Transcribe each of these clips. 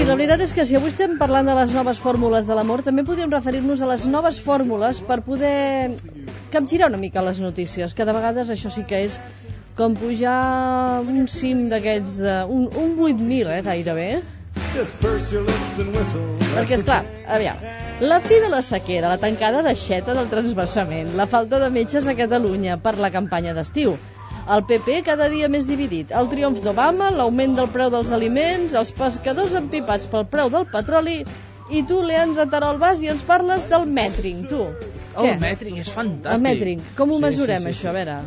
la veritat és que si avui estem parlant de les noves fórmules de l'amor, també podríem referir-nos a les noves fórmules per poder capgirar una mica les notícies, que de vegades això sí que és com pujar un cim d'aquests, un 8.000, gairebé. Perquè, esclar, aviam, la fi de la sequera, la tancada d'aixeta del transvasament, la falta de metges a Catalunya per la campanya d'estiu, el PP cada dia més dividit, el triomf d'Obama, l'augment del preu dels aliments, els pescadors empipats pel preu del petroli, i tu, Leandre Tarolbas, i ens parles del metring, tu. El metring és fantàstic. El metring, com ho mesurem, això, a veure?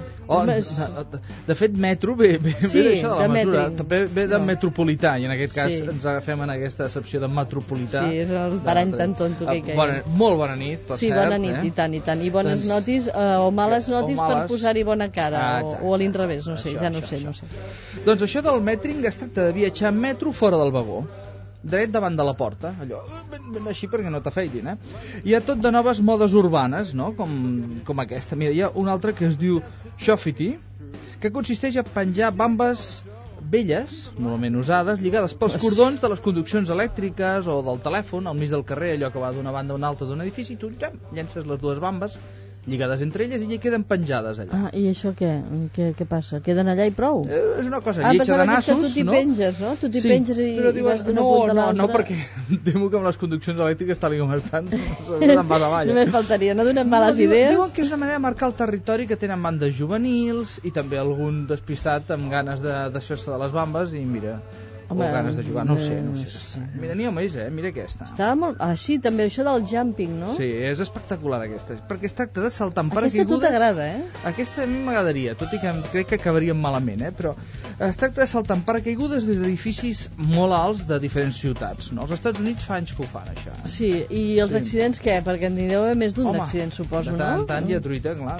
De fet, metro ve d'això de la mesura. També ve de metropolità, i en aquest cas ens agafem en aquesta excepció de metropolità. Sí, és el parany tan tonto que hi caia. Molt bona nit, per cert. Sí, bona nit, i tant, i tant. I bones notis, o males notis per posar-hi bona cara, o a l'inrevés, no sé, ja no sé. Doncs això del metring es tracta de viatjar en metro fora del vagó, dret davant de la porta, allò, ben així perquè no t'afeitin, Hi ha tot de noves modes urbanes, no?, com aquesta. Mira, hi ha una altra que es diu Shofity, que consisteix a penjar bambes velles, normalment usades, lligades pels cordons de les conduccions elèctriques o del telèfon al mig del carrer, allò que va d'una banda a una altra d'un edifici, i tu llences les dues bambes lligades entre elles i ja queden penjades allà. Ah, i això què? Què passa? Queden allà i prou? És una cosa lletja de nassos, no? Tu t'hi penges, no? Tu t'hi penges i vas d'una punta a l'altra. No, perquè temo que amb les conduccions elèctriques tal com estan te'n vas avall. Només faltaria, no donen males idees. Diuen que és una manera de marcar el territori, que tenen bandes juvenils i també algun despistat amb ganes de deixar-se de les bambes i mira... o ganes de jugar, no ho sé. Mira, n'hi ha més, mira aquesta. Estava molt... Ah, sí, també això del jumping, no? Sí, és espectacular aquesta, perquè es tracta de saltar en paracaigudes. Aquesta a tu t'agrada, Aquesta a mi m'agradaria, tot i que crec que acabaríem malament, però es tracta de saltar en paracaigudes des d'edificis molt alts de diferents ciutats, no? Els Estats Units fa anys que ho fan, això. Sí, i els accidents què? Perquè n'hi deu haver més d'un d'accident, suposo, no? De tant i a truita, clar.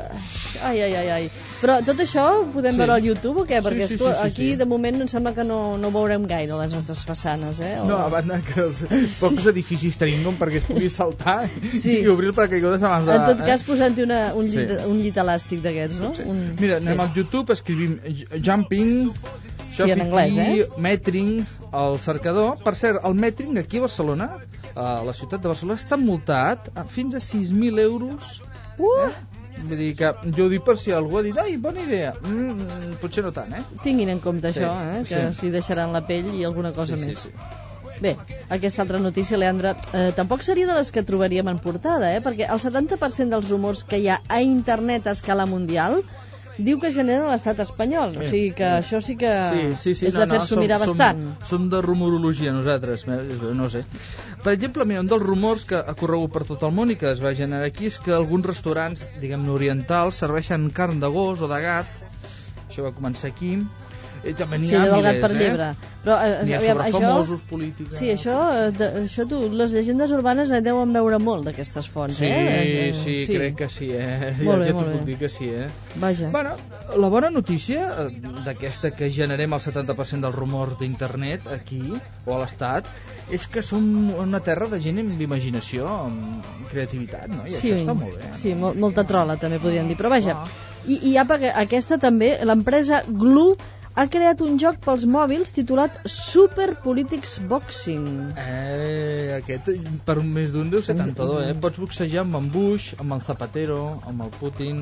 Ai. Però tot això ho podem veure al YouTube o què? Perquè aquí, de moment, em sembla que no veurem gaire a les nostres façanes, No, a banda que els pocs edificis tenim com perquè es pugui saltar i obrir el paracaigudes abans de... En tot cas, posant-hi un llit elàstic d'aquests, no? Mira, anem al YouTube, escrivim jumping, en anglès, metring, al cercador. Per cert, el metring aquí a Barcelona, a la ciutat de Barcelona, està multat fins a 6.000 euros. Vull dir que jo ho dic per si algú ha dit ai, bona idea, potser no tant, Tinguin en compte això, que s'hi deixaran la pell i alguna cosa més. Bé, aquesta altra notícia, Leandre, tampoc seria de les que trobaríem en portada, perquè el 70% dels rumors que hi ha a internet a escala mundial diu que genera l'estat espanyol, o sigui que això sí que és de fer-s'ho mirar bastant. Som de rumorologia nosaltres, no sé. Per exemple, mira, un dels rumors que ha corregut per tot el món i que es va generar aquí és que alguns restaurants, diguem-ne orientals, serveixen carn de gos o de gat. Això va començar aquí. També n'hi ha del gat per llebre. Però, n'hi ha sobre famosos, polítics... Sí, això tu, les llegendes urbanes deuen veure molt d'aquestes fonts, Sí, crec que sí, Molt bé, ja t'ho puc dir que sí, Vaja. Bueno, la bona notícia d'aquesta que generem el 70% dels rumors d'internet aquí, o a l'Estat, és que som una terra de gent amb imaginació, amb creativitat, no? I això està molt bé. Sí, molta trola, també podríem dir. Però vaja, i ja perquè aquesta també, l'empresa Glue ha creat un joc pels mòbils titulat Super Politics Boxing. Aquest per un més d'un deu ser tentador, Pots boxejar amb en Bush, amb el Zapatero, amb el Putin.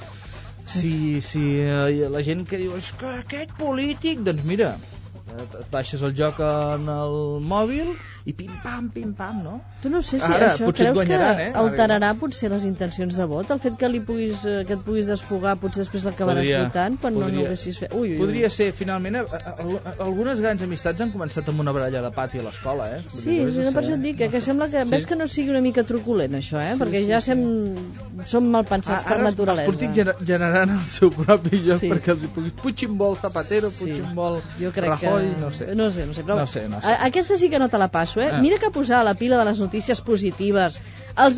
Si la gent que diu és que aquest polític, doncs mira, baixes el joc en el mòbil i pim-pam, no? Tu no sé si ara, això creus guanyaran, que alterarà potser les intencions de vot? El fet que et puguis desfogar potser després l'acabaràs votant quan no haguessis fet... Podria ser, finalment, algunes grans amistats han començat amb una baralla de pati a l'escola, Sí, per això et dic que sembla que ves que no sigui una mica truculent això, perquè ja som mal pensats per naturalesa. Els polítics generaran el seu propi joc perquè els hi puguis... Puig vol Zapatero, puig vol Rajoy, no sé. Però aquesta sí que no te la passo, Mira que posar a la pila de les notícies positives els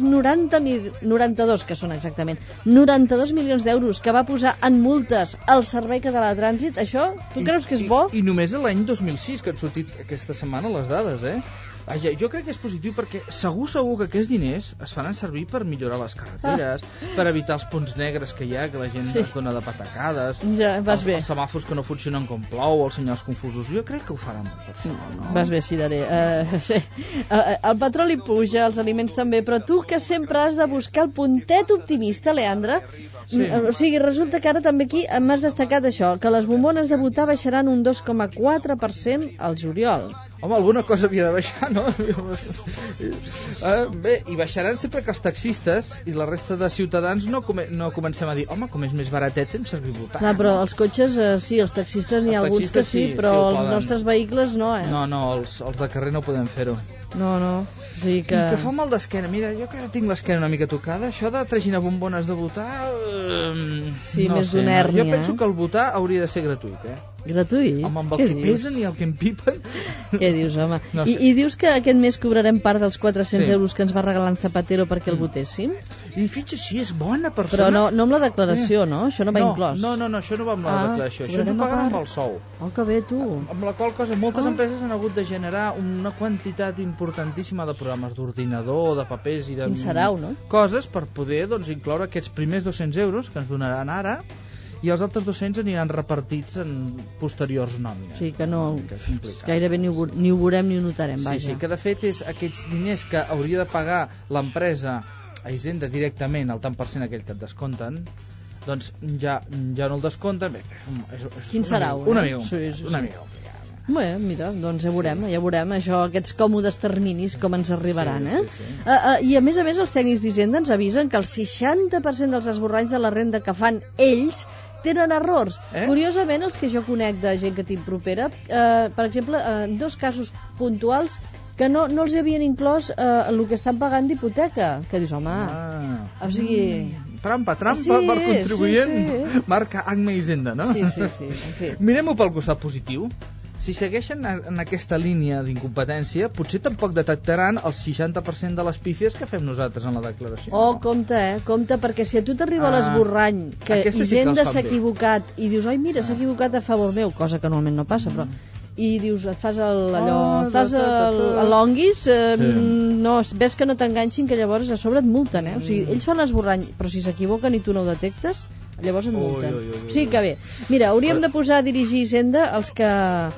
92, que són exactament 92 milions d'euros que va posar en multes al Servei Català de Trànsit, això tu creus que és bo? I només l'any 2006, que han sortit aquesta setmana les dades, Vaja, jo crec que és positiu perquè segur que aquests diners es faran servir per millorar les carreteres, per evitar els punts negres que hi ha, que la gent es dona de patacades, ja, els semàfors que no funcionen com plou, els senyals confusos. Jo crec que ho faran per això, no? Vas bé, Cirerer. Sí. El petroli puja, els aliments també, però tu que sempre has de buscar el puntet optimista, Leandre, o sigui, resulta que ara també aquí m'has destacat això, que les bombones de butà baixaran un 2,4% al juliol. Home, alguna cosa havia de baixar, no? Bé, i baixaran sempre que els taxistes i la resta de ciutadans no comencem a dir, home, com és més baratet fem servir butà. Clar, però els cotxes, sí, els taxistes n'hi ha alguns que sí, però els nostres vehicles no, No, els de carrer no podem fer-ho. No. I que fa mal d'esquena. Mira, jo que ara tinc l'esquena una mica tocada, això de traginar bombones de butà... Sí, no més d'una hèrnia. Jo penso que el butà hauria de ser gratuït, Gratuït? Home, amb el que pesen i el que em pipen... Què dius, home? No sé. I dius que aquest mes cobrarem part dels 400 euros que ens va regalar en Zapatero perquè el votéssim? I fixa't, sí, és bona persona. Però no amb la declaració, no? Això no va inclòs. No, això no va amb la declaració. Això ens ho paguen amb el sou. Oh, que bé, tu. Amb la qual cosa moltes empreses han hagut de generar una quantitat importantíssima de programes d'ordinador, de papers i de coses per poder incloure aquests primers 200 euros que ens donaran ara i els altres 200 aniran repartits en posteriors nòmines. Sí, que no, gairebé ni ho veurem ni ho notarem, vaja. Sí, que de fet és aquests diners que hauria de pagar l'empresa a Hisenda directament, el tant per cent aquell que et descompten, doncs ja no el descompten. Bé, quin serà? Una mica. Bé, mira, doncs ja veurem això, aquests còmodes terminis com ens arribaran, Sí. I a més els tècnics d'Hisenda ens avisen que el 60% dels esborranys de la renda que fan ells tenen errors. Curiosament, els que jo conec de gent que tinc propera, per exemple, dos casos puntuals que no els havien inclòs el que estan pagant d'hipoteca. Que dius, home, o sigui... Trampa per contribuent, marca Acme Hisenda, no? Sí, en fi. Mirem-ho pel costat positiu. Si segueixen en aquesta línia d'incompetència, potser tampoc detectaran el 60% de les pífies que fem nosaltres en la declaració. Compte, perquè si a tu t'arriba l'esborrany que Hisenda s'ha equivocat i dius, ai, mira, s'ha equivocat a favor meu, cosa que normalment no passa, però... i dius, et fas l'onguis, no, ves que no t'enganxin, que llavors a sobre et multen, o sigui, ells fan l'esborrany, però si s'equivoquen i tu no ho detectes, llavors et multen. O sigui que bé, mira, hauríem de posar a dirigir Hisenda els que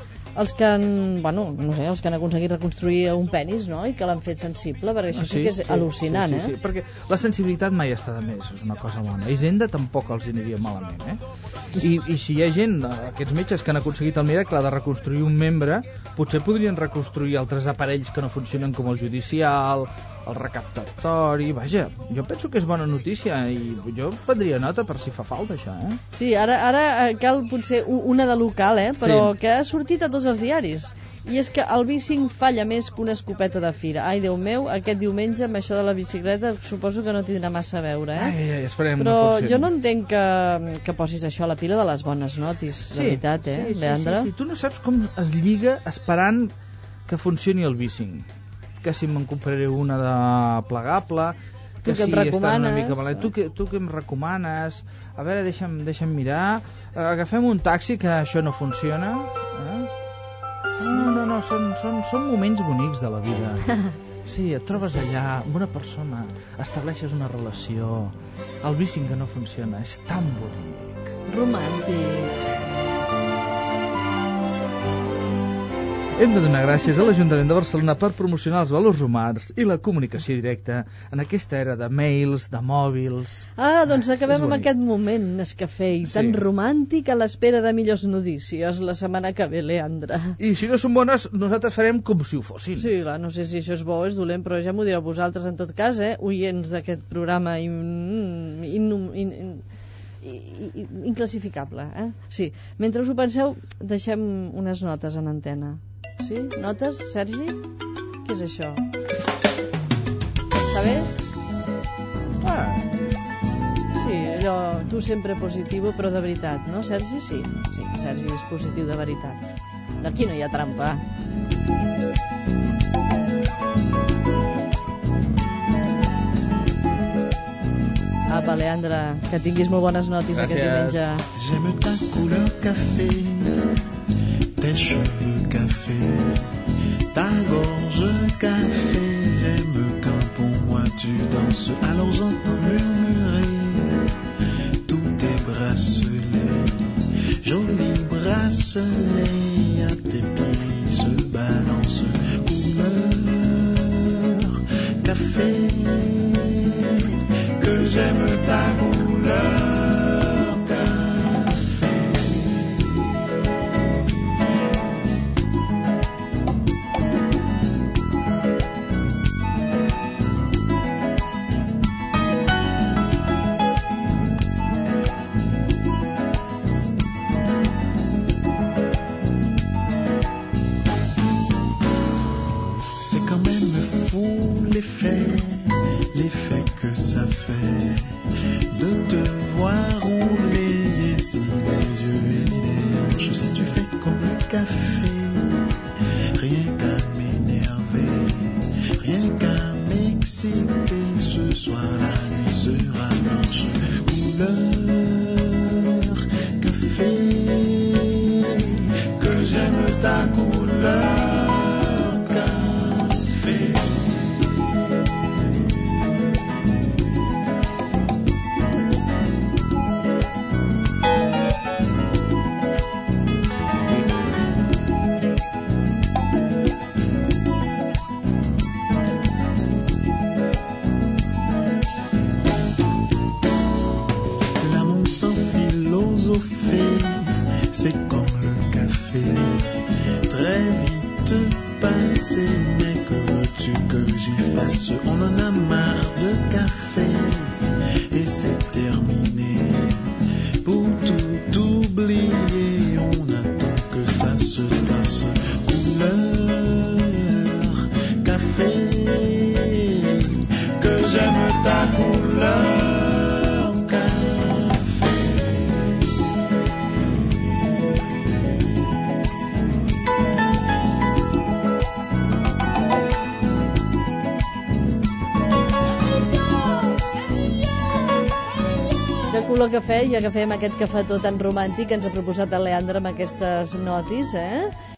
han aconseguit reconstruir un penis, no? I que l'han fet sensible, perquè això sí que és al·lucinant, sí, perquè la sensibilitat mai està de més, és una cosa bona. A Hisenda tampoc els aniria malament, I si hi ha gent, aquests metges que han aconseguit el miracle de reconstruir un membre, potser podrien reconstruir altres aparells que no funcionen, com el judicial, el recaptatori. Vaja, jo penso que és bona notícia i jo prendria nota per si fa falta això, Sí, ara cal potser una de local, però que ha sortit a tots els diaris. I és que el bicing falla més que una escopeta de fira. Ai, Déu meu, aquest diumenge amb això de la bicicleta suposo que no tindrà massa a veure, esperem. Però jo no entenc que posis això a la pila de les bones notis, de veritat, Leandre? Sí. Tu no saps com es lliga esperant que funcioni el bicing. Que si me'n compraré una de plegable, que si estan una mica malament. Tu què em recomanes? A veure, deixa'm mirar. Agafem un taxi, que això no funciona. No, són moments bonics de la vida. Sí, et trobes allà amb una persona, estableixes una relació, el bicing que no funciona, és tan bonic. Romàntic. Hem de donar gràcies a l'Ajuntament de Barcelona per promocionar els valors humans i la comunicació directa en aquesta era de mails, de mòbils... Doncs acabem amb aquest moment, Nescafè, tan romàntic, a l'espera de millors notícies la setmana que ve, Leandre. I si no són bones, nosaltres farem com si ho fossin. Sí, clar, no sé si això és bo o és dolent, però ja m'ho direu vosaltres en tot cas, oients d'aquest programa inclassificable, Sí, mentre us ho penseu, deixem unes notes en antena. Sí? Notes, Sergi? Què és això? Està bé? Sí, allò, tu sempre positiu, però de veritat, no, Sergi? Sí, Sergi és positiu de veritat. Aquí no hi ha trampa. Apa, Leandre, que tinguis molt bones notis aquest diumenge. J'aime ta couleur café, tes cheveux café, ta gorge café. J'aime quand pour moi tu danses, alors j'entends murmurer tous tes bracelets, jolis bracelets à tes pieds se balancent. Couleur café, que j'aime ta couleur. L'effet que ça fait de te voir rouler ici les yeux et les hanches. Si tu fais comme le café, rien qu'à m'énerver, rien qu'à m'exciter. Ce soir la nuit sera blanche. Couleur café, que j'aime ta couleur. C'est comme le café, très vite passé. Mais que veux-tu que j'y fasse? On en a marre de café et c'est terminé. Pour tout oublier, on attend que ça se tasse. Couleur café, que j'aime ta couleur. Color cafè, ja que fem aquest cafetó tan romàntic que ens ha proposat el Leandre amb aquestes notis,